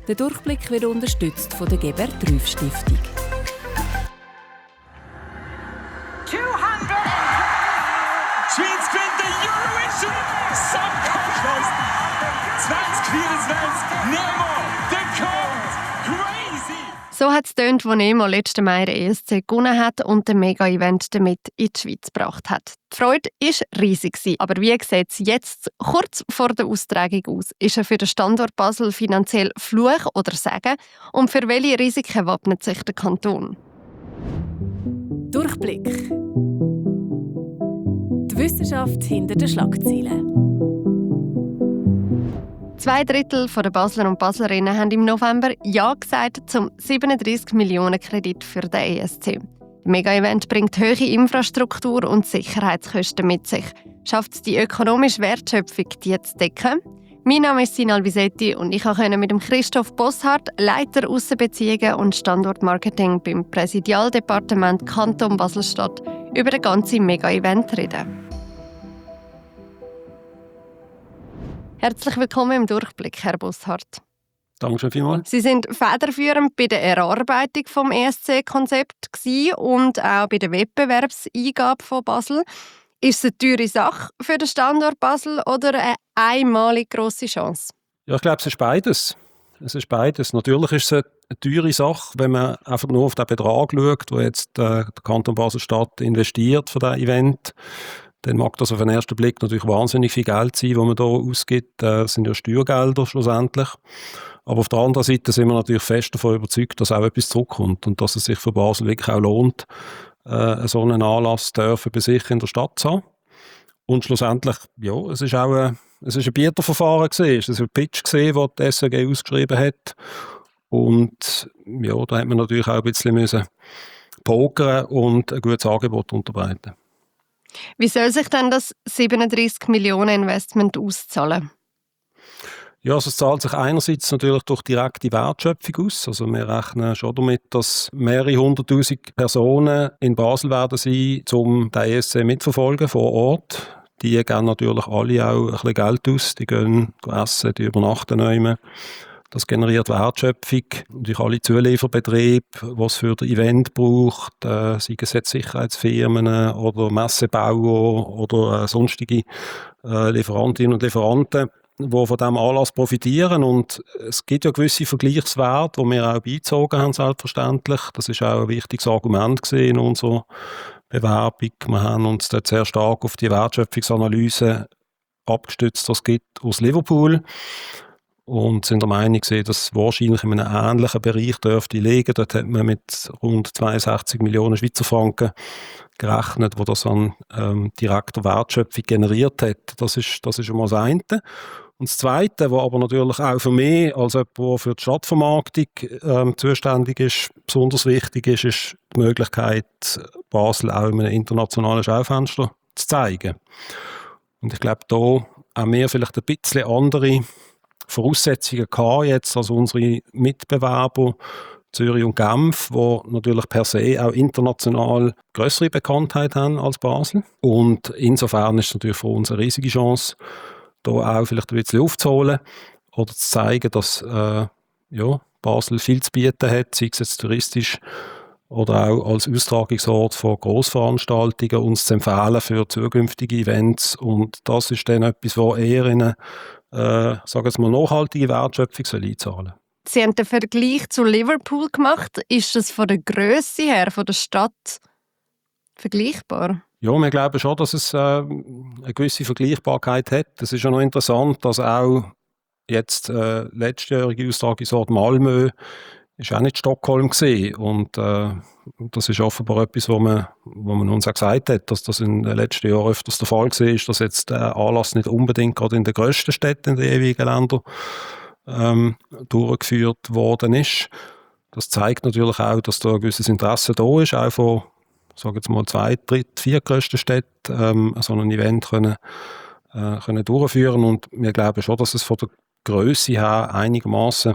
Der Durchblick wird unterstützt von der Gebert Rüff Stiftung. 200! Schweiz gewinnt den Eurovision Song Contest 2024. Nemo, the Code, crazy! So hat es getönt, als Nemo letzten Mai den ESC gewonnen hat und den Mega-Event damit in die Schweiz gebracht hat. Die Freude war riesig. Aber wie sieht es jetzt, kurz vor der Austragung aus? Ist er für den Standort Basel finanziell Fluch oder Segen? Und für welche Risiken wappnet sich der Kanton? Durchblick. Die Wissenschaft hinter den Schlagzeilen. 2/3 der Basler und Baslerinnen haben im November Ja gesagt zum 37 Millionen Kredit für den ESC. Der Mega-Event bringt hohe Infrastruktur- und Sicherheitskosten mit sich. Schafft es die ökonomische Wertschöpfung, die zu decken? Mein Name ist Sinal Visetti und ich konnte mit dem Christoph Bosshardt, Leiter Aussenbeziehungen und Standortmarketing beim Präsidialdepartement Kanton Basel-Stadt, über das ganze Mega-Event reden. Herzlich willkommen im Durchblick, Herr Bosshardt. Danke schon vielmals. Sie sind federführend bei der Erarbeitung des ESC-Konzepts und auch bei der Wettbewerbseingabe von Basel. Ist es eine teure Sache für den Standort Basel oder eine einmalige grosse Chance? Ja, ich glaube, es ist beides. Natürlich ist es eine teure Sache, wenn man einfach nur auf den Betrag schaut, den jetzt der Kanton Basel-Stadt investiert für dieses Event. Dann mag das auf den ersten Blick natürlich wahnsinnig viel Geld sein, das man hier ausgibt. Das sind ja Steuergelder schlussendlich. Aber auf der anderen Seite sind wir natürlich fest davon überzeugt, dass auch etwas zurückkommt und dass es sich für Basel wirklich auch lohnt, so einen Anlass dürfen bei sich in der Stadt zu haben. Und schlussendlich, ja, es ist auch ein Bieterverfahren gewesen. Es ist ein Pitch gewesen, den die SRG ausgeschrieben hat. Und ja, da hat man natürlich auch ein bisschen müssen pokern und ein gutes Angebot unterbreiten. Wie soll sich denn das 37 Millionen Investment auszahlen? Ja, also es zahlt sich einerseits natürlich durch direkte Wertschöpfung aus. Also wir rechnen schon damit, dass mehrere 100'000 Personen in Basel werden sein, um den ESC mitverfolgen vor Ort. Die geben natürlich alle auch ein bisschen Geld aus. Die gehen essen, die übernachten nicht. Das generiert Wertschöpfung. Durch alle Zulieferbetriebe, die es für das Event braucht, seien es jetzt Sicherheitsfirmen oder Messebauer oder sonstige Lieferantinnen und Lieferanten, die von diesem Anlass profitieren. Und es gibt ja gewisse Vergleichswerte, die wir auch beizogen haben, selbstverständlich. Das ist auch ein wichtiges Argument in unserer Bewerbung. Wir haben uns dort sehr stark auf die Wertschöpfungsanalyse abgestützt, die es gibt aus Liverpool. Und sind der Meinung, dass es wahrscheinlich in einem ähnlichen Bereich dürfte liegen. Dort hat man mit rund 62 Millionen Schweizer Franken gerechnet, wo das an direkter Wertschöpfung generiert hat. Das ist schon mal das eine. Und das Zweite, was aber natürlich auch für mich, als jemand, der für die Stadtvermarktung zuständig ist, besonders wichtig ist, ist die Möglichkeit, Basel auch in einem internationalen Schaufenster zu zeigen. Und ich glaube, da haben wir vielleicht ein bisschen andere Voraussetzungen gehabt jetzt als unsere Mitbewerber Zürich und Genf, die natürlich per se auch international grössere Bekanntheit haben als Basel. Und insofern ist es natürlich für uns eine riesige Chance, da auch vielleicht ein bisschen aufzuholen oder zu zeigen, dass Basel viel zu bieten hat, sei es jetzt touristisch oder auch als Austragungsort von Grossveranstaltungen, uns zu empfehlen für zukünftige Events. Und das ist dann etwas, was eher in eine nachhaltige Wertschöpfung einzahlen soll. Sie haben den Vergleich zu Liverpool gemacht. Ist das von der Grösse her, von der Stadt, vergleichbar? Ja, wir glauben schon, dass es eine gewisse Vergleichbarkeit hat. Es ist ja noch interessant, dass auch jetzt letztjährige Austragungsort Malmö ist auch nicht Stockholm gewesen. Und das ist offenbar etwas, wo man uns auch gesagt hat, dass das in den letzten Jahren öfters der Fall war, dass jetzt der Anlass nicht unbedingt gerade in den grössten Städten in den jeweiligen Ländern durchgeführt worden ist. Das zeigt natürlich auch, dass da ein gewisses Interesse da ist, auch von, sage jetzt mal, 2, 3, 4 grössten Städten so ein Event können durchführen. Und wir glauben schon, dass es von der Grösse her einigermaßen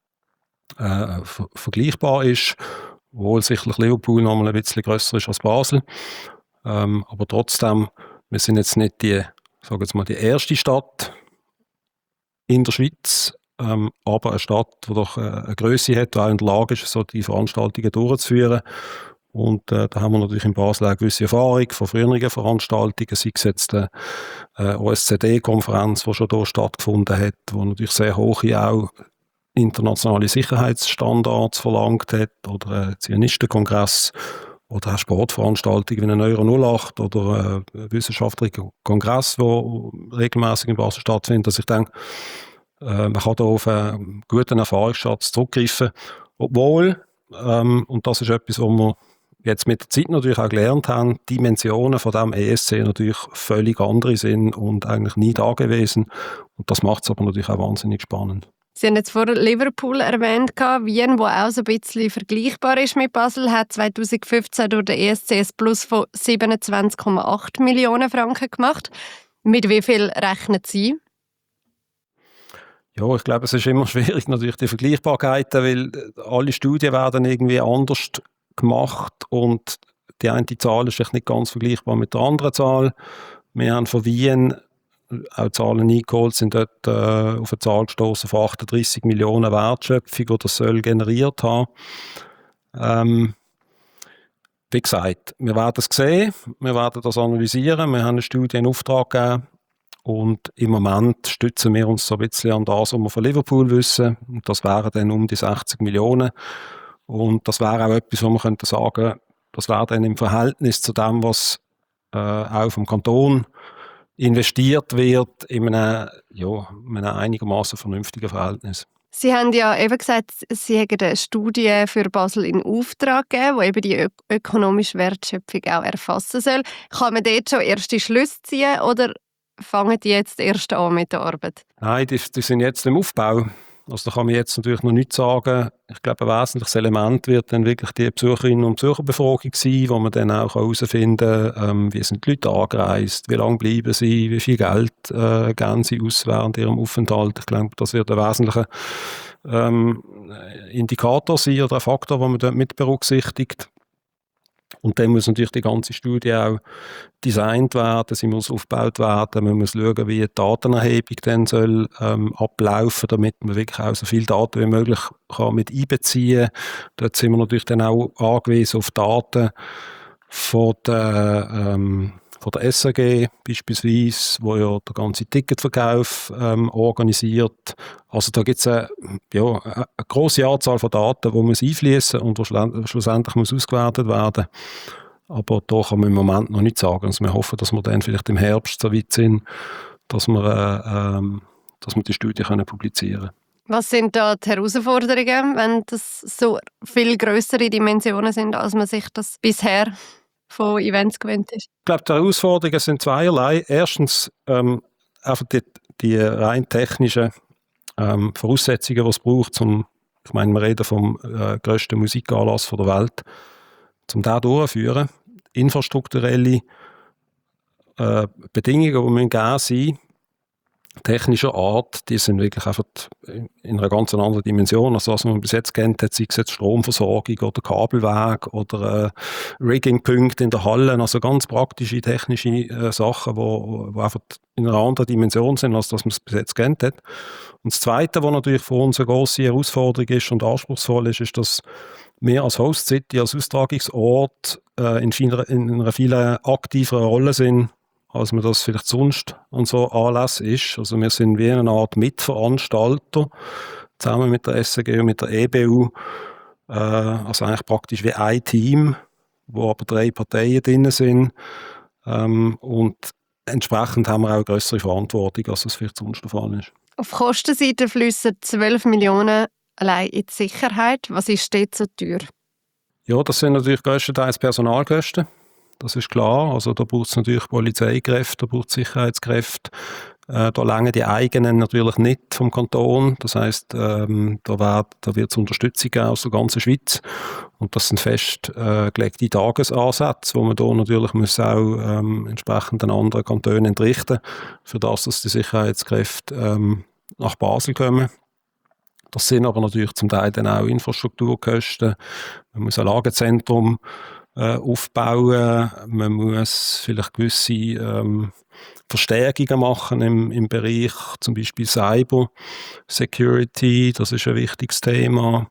vergleichbar ist, obwohl sicherlich Liverpool noch mal ein bisschen grösser ist als Basel. Aber trotzdem, wir sind jetzt nicht die erste Stadt in der Schweiz, aber eine Stadt, die doch eine Grösse hat, die auch in der Lage ist, so die Veranstaltungen durchzuführen. Und da haben wir natürlich in Basel eine gewisse Erfahrung von früheren Veranstaltungen, sei es jetzt die OSZE-Konferenz, die schon hier stattgefunden hat, die natürlich sehr hohe auch internationale Sicherheitsstandards verlangt hat, oder ein Zionistenkongress oder auch Sportveranstaltungen wie ein Euro 08 oder ein wissenschaftlicher Kongress, der regelmäßig in Basel stattfindet. Also ich denke, man kann da auf einen guten Erfahrungsschatz zurückgreifen, obwohl, und das ist etwas, was wir jetzt mit der Zeit natürlich auch gelernt haben, die Dimensionen von diesem ESC natürlich völlig andere sind und eigentlich nie da gewesen. Und das macht es aber natürlich auch wahnsinnig spannend. Sie haben jetzt vorher Liverpool erwähnt. Wien, wo auch so ein bisschen vergleichbar ist mit Basel, hat 2015 durch den ESC ein Plus von 27,8 Millionen Franken gemacht. Mit wie viel rechnen Sie? Ja, ich glaube, es ist immer schwierig, natürlich die Vergleichbarkeiten, weil alle Studien werden irgendwie anders gemacht und die eine Zahl ist nicht ganz vergleichbar mit der anderen Zahl. Wir haben von Wien auch Zahlen eingeholt, sind dort auf eine Zahl gestoßen von 38 Millionen Wertschöpfung, die das soll generiert haben. Wie gesagt, wir werden es sehen, wir werden das analysieren, wir haben eine Studie in Auftrag gegeben und im Moment stützen wir uns so ein bisschen an das, was wir von Liverpool wissen. Und das wären dann um die 60 Millionen. Und das wäre auch etwas, wo man könnte sagen, das wäre dann im Verhältnis zu dem, was auch vom Kanton investiert wird, in einem einigermaßen vernünftigen Verhältnis. Sie haben ja eben gesagt, Sie haben eine Studie für Basel in Auftrag gegeben, die eben die ökonomische Wertschöpfung auch erfassen soll. Kann man dort schon erste Schlüsse ziehen oder fangen die jetzt erst an mit der Arbeit? Nein, die sind jetzt im Aufbau. Also da kann man jetzt natürlich noch nichts sagen. Ich glaube, ein wesentliches Element wird dann wirklich die Besucherinnen und Besucherbefragung sein, wo man dann auch herausfinden kann, wie sind die Leute angereist, wie lange bleiben sie, wie viel Geld geben sie aus während ihrem Aufenthalt. Ich glaube, das wird ein wesentlicher Indikator sein oder ein Faktor, den man dort mit berücksichtigt. Und dann muss natürlich die ganze Studie auch designt werden, sie muss aufgebaut werden, man muss schauen, wie die Datenerhebung dann soll, ablaufen, damit man wirklich auch so viele Daten wie möglich kann mit einbeziehen kann. Dort sind wir natürlich dann auch angewiesen auf Daten von der SRG beispielsweise, wo ja der ganze Ticketverkauf organisiert. Also da gibt es eine grosse Anzahl von Daten, die muss einfließen und die schlussendlich muss ausgewertet werden. Aber da kann man im Moment noch nicht sagen. Also wir hoffen, dass wir dann vielleicht im Herbst so weit sind, dass wir die Studie publizieren können. Was sind da die Herausforderungen, wenn das so viel grössere Dimensionen sind, als man sich das bisher von Events gewöhnt ist? Ich glaube, die Herausforderungen sind zweierlei. Erstens einfach die rein technischen Voraussetzungen, die es braucht, ich meine, wir reden vom grössten Musikanlass der Welt, um das durchzuführen. Infrastrukturelle Bedingungen, die müssen gegeben sein, technischer Art, die sind wirklich einfach in einer ganz anderen Dimension, als was man bis jetzt kennt hat, sei es jetzt Stromversorgung oder Kabelweg oder Riggingpunkte in der Halle, also ganz praktische technische Sachen, die einfach in einer anderen Dimension sind, als das man es bis jetzt kennt hat. Und das Zweite, was natürlich für uns eine grosse Herausforderung ist und anspruchsvoll ist, ist, dass wir als Host City, als Austragungsort in einer viel aktiveren Rolle sind, als man das vielleicht sonst an so Anlässen ist. Also wir sind wie eine Art Mitveranstalter, zusammen mit der SRG und mit der EBU, also eigentlich praktisch wie ein Team, wo aber 3 Parteien drin sind. Und entsprechend haben wir auch eine grössere Verantwortung, als es vielleicht sonst der Fall ist. Auf Kostenseite fließen 12 Millionen allein in die Sicherheit. Was ist dort so teuer? Ja, das sind natürlich grösstenteils Personalkosten. Das ist klar. Also da braucht es natürlich Polizeikräfte, da braucht es Sicherheitskräfte. Da reichen die eigenen natürlich nicht vom Kanton. Das heisst, da wird es Unterstützung geben aus der ganzen Schweiz. Und das sind festgelegte Tagesansätze, wo man da natürlich muss auch entsprechend den anderen Kantonen entrichten, für das, dass die Sicherheitskräfte nach Basel kommen. Das sind aber natürlich zum Teil dann auch Infrastrukturkosten. Man muss ein Lagezentrum aufbauen. Man muss vielleicht gewisse Verstärkungen machen im Bereich zum Beispiel Cyber Security. Das ist ein wichtiges Thema.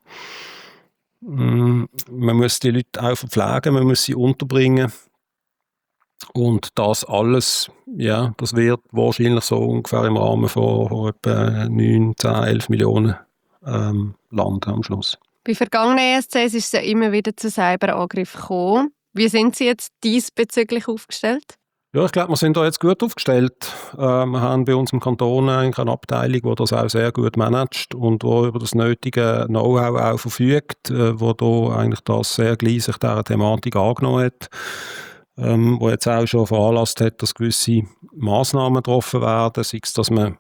Man muss die Leute auch verpflegen, man muss sie unterbringen. Und das alles, ja, das wird wahrscheinlich so ungefähr im Rahmen von etwa 9, 10, 11 Millionen landen am Schluss. Bei vergangenen ESCs ist es ja immer wieder zu Cyberangriffen gekommen. Wie sind Sie jetzt diesbezüglich aufgestellt? Ja, ich glaube, wir sind da jetzt gut aufgestellt. Wir haben bei uns im Kanton eigentlich eine Abteilung, die das auch sehr gut managt und die über das nötige Know-how auch verfügt, wo da eigentlich das sehr gleich sich dieser Thematik angenommen hat, wo jetzt auch schon veranlasst hat, dass gewisse Massnahmen getroffen werden, sei es, dass man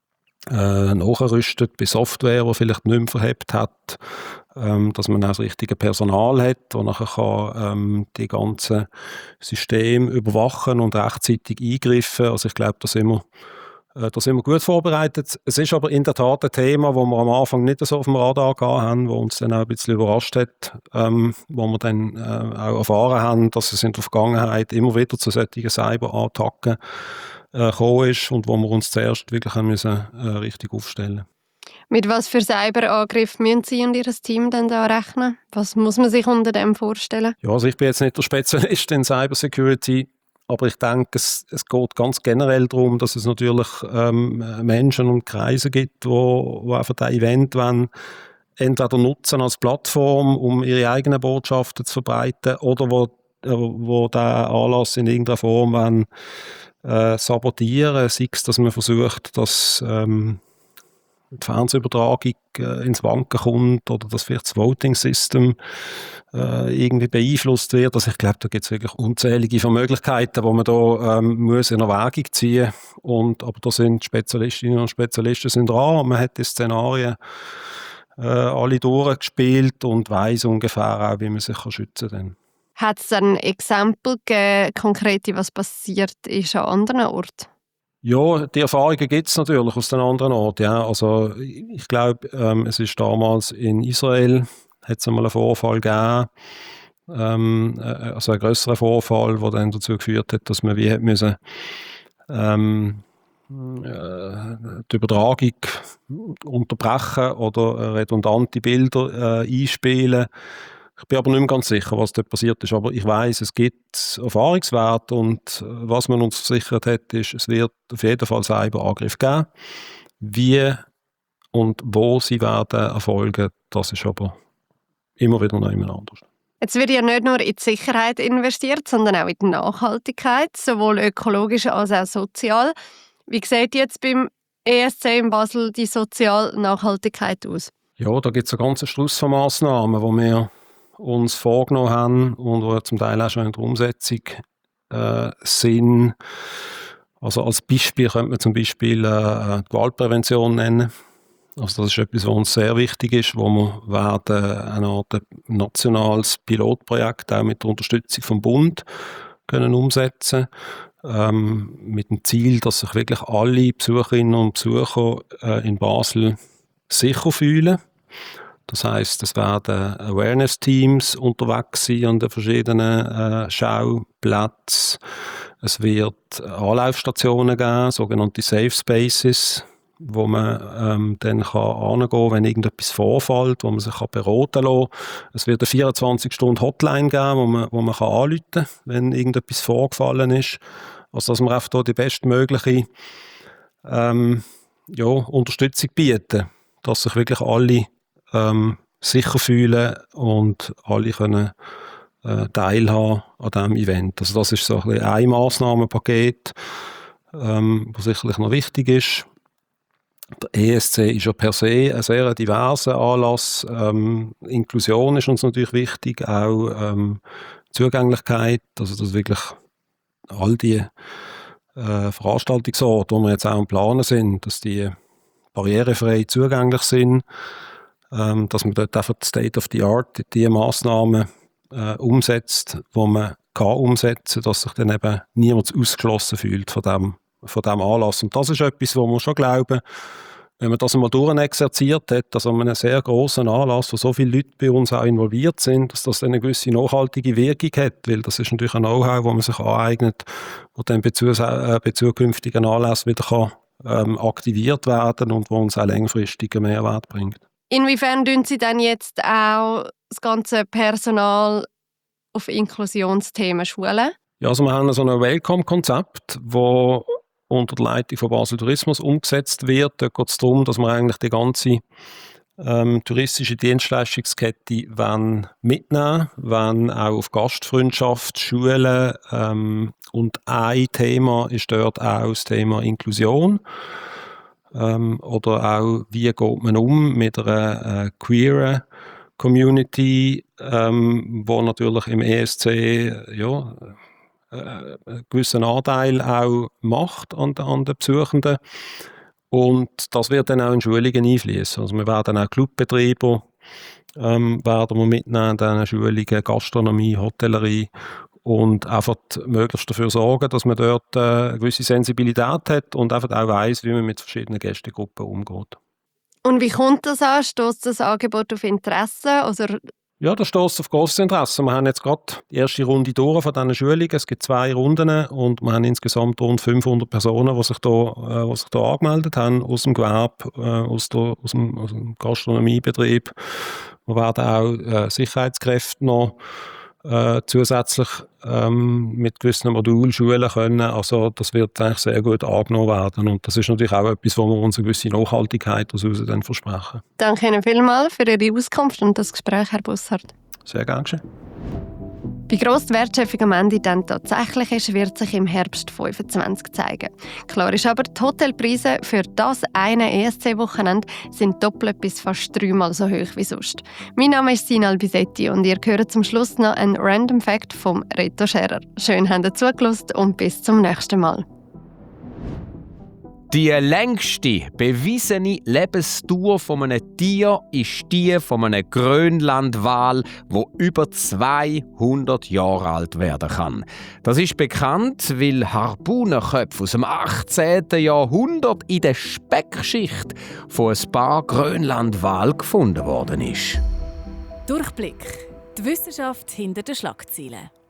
nachrüstet bei Software, die vielleicht nicht mehr verhebt hat, dass man auch das richtige Personal hat, das nachher die ganzen Systeme überwachen und rechtzeitig eingreifen. Also ich glaube, da sind wir gut vorbereitet. Es ist aber in der Tat ein Thema, das wir am Anfang nicht so auf dem Radar gehabt haben, das uns dann auch ein bisschen überrascht hat, wo wir dann auch erfahren haben, dass es in der Vergangenheit immer wieder zu solchen Cyberattacken gekommen ist und wo wir uns zuerst wirklich richtig aufstellen müssen. Mit was für Cyberangriffen müssen Sie und Ihr Team denn da rechnen? Was muss man sich unter dem vorstellen? Ja, also ich bin jetzt nicht der Spezialist in Cybersecurity, aber ich denke, es geht ganz generell darum, dass es natürlich Menschen und Kreise gibt, die einfach das Event entweder nutzen als Plattform, um ihre eigenen Botschaften zu verbreiten, oder wo der Anlass in irgendeiner Form sabotieren, sei es, dass man versucht, dass die Fernsehübertragung ins Wanken kommt oder dass vielleicht das Voting-System irgendwie beeinflusst wird. Also ich glaube, da gibt es wirklich unzählige Möglichkeiten, die man da muss in Erwägung ziehen muss. Aber da sind Spezialistinnen und Spezialisten sind dran und man hat die Szenarien alle durchgespielt und weiss ungefähr auch, wie man sich schützen kann. Hat es ein Exempel gegeben, konkret, was passiert ist an anderen Orten? Ja, die Erfahrungen gibt es natürlich aus den anderen Orten. Ja. Also ich glaube, es ist damals in Israel, hat es einmal einen Vorfall gegeben, also einen grösseren Vorfall, der dann dazu geführt hat, dass man wie hat müssen, die Übertragung unterbrechen oder redundante Bilder einspielen. Ich bin aber nicht mehr ganz sicher, was dort passiert ist. Aber ich weiss, es gibt Erfahrungswerte und was man uns versichert hat, ist, es wird auf jeden Fall Cyberangriffe geben. Wie und wo sie werden erfolgen, das ist aber immer wieder noch jemand anders. Jetzt wird ja nicht nur in die Sicherheit investiert, sondern auch in die Nachhaltigkeit, sowohl ökologisch als auch sozial. Wie sieht jetzt beim ESC in Basel die soziale Nachhaltigkeit aus? Ja, da gibt es einen ganzen Strauss von Massnahmen, die wir uns vorgenommen haben und die zum Teil auch schon in der Umsetzung sind. Also als Beispiel könnte man zum Beispiel die Gewaltprävention nennen. Also das ist etwas, was uns sehr wichtig ist, wo wir werden eine Art nationales Pilotprojekt auch mit der Unterstützung vom Bund können umsetzen, mit dem Ziel, dass sich wirklich alle Besucherinnen und Besucher in Basel sicher fühlen. Das heisst, es werden Awareness-Teams unterwegs sein an den verschiedenen Schauplätzen. Es wird Anlaufstationen geben, sogenannte Safe Spaces, wo man dann hingehen kann, wenn irgendetwas vorfällt, wo man sich beraten lassen kann. Es wird eine 24-Stunden-Hotline geben, wo man anrufen kann, wenn irgendetwas vorgefallen ist. Also dass wir einfach hier die bestmögliche Unterstützung bieten, dass sich wirklich alle sicher fühlen und alle können teilhaben an diesem Event. Also das ist so ein Massnahmenpaket, das sicherlich noch wichtig ist. Der ESC ist ja per se ein sehr diverser Anlass. Inklusion ist uns natürlich wichtig, auch Zugänglichkeit, also dass wirklich all die Veranstaltungsorte, die wir jetzt auch am Planen sind, dass die barrierefrei zugänglich sind, dass man dort einfach State of the Art die Massnahmen umsetzt, die man kann umsetzen, dass sich dann eben niemand ausgeschlossen fühlt von dem Anlass. Und das ist etwas, wo wir schon glauben, wenn man das einmal durchexerziert hat, dass an einem sehr grossen Anlass, wo so viele Leute bei uns auch involviert sind, dass das eine gewisse nachhaltige Wirkung hat, weil das ist natürlich ein Know-how, das man sich aneignet, wo dann bei zukünftigen Anlässen wieder aktiviert werden und wo uns auch langfristigen Mehrwert bringt. Inwiefern tun Sie denn jetzt auch das ganze Personal auf Inklusionsthemen schulen? Ja, also wir haben so ein Welcome-Konzept, das unter der Leitung von Basel Tourismus umgesetzt wird. Da geht es darum, dass wir eigentlich die ganze touristische Dienstleistungskette mitnehmen wollen, auch auf Gastfreundschaft, Schulen. Und ein Thema ist dort auch das Thema Inklusion. Oder auch, wie geht man mit einer queeren Community, wo natürlich im ESC einen gewissen Anteil auch macht an den Besuchenden. Und das wird dann auch in Schulungen einfließen. Also wir werden auch Clubbetreiber werden wir mitnehmen in diesen Schulungen, Gastronomie, Hotellerie und einfach möglichst dafür sorgen, dass man dort eine gewisse Sensibilität hat und einfach auch weiss, wie man mit verschiedenen Gästegruppen umgeht. Und wie kommt das an? Stösst das Angebot auf Interesse? Ja, das stösst auf grosses Interesse. Wir haben jetzt gerade die erste Runde durch von diesen Schulungen. Es gibt 2 Runden und wir haben insgesamt rund 500 Personen, die sich da angemeldet haben, aus dem Gewerbe, aus dem Gastronomiebetrieb. Wir werden auch Sicherheitskräfte noch zusätzlich mit gewissen Modulen schulen können. Also das wird eigentlich sehr gut angenommen werden. Und das ist natürlich auch etwas, wo wir uns eine gewisse Nachhaltigkeit daraus dann versprechen. Danke Ihnen vielmals für Ihre Auskunft und das Gespräch, Herr Bussard. Sehr gerne geschehen. Wie gross die Wertschöpfung am Ende dann tatsächlich ist, wird sich im Herbst 2025 zeigen. Klar ist aber, die Hotelpreise für das eine ESC-Wochenende sind doppelt bis fast 3-mal so hoch wie sonst. Mein Name ist Sina Albisetti und ihr hört zum Schluss noch einen Random Fact vom Reto Scherer. Schön, habt ihr zugelassen und bis zum nächsten Mal. Die längste bewiesene Lebensdauer von einem Tier ist die von einem Grönlandwal, wo über 200 Jahre alt werden kann. Das ist bekannt, weil Harpunenköpfe aus dem 18. Jahrhundert in der Speckschicht von ein paar Grönlandwalen gefunden worden ist. Durchblick. Die Wissenschaft hinter den Schlagzeilen.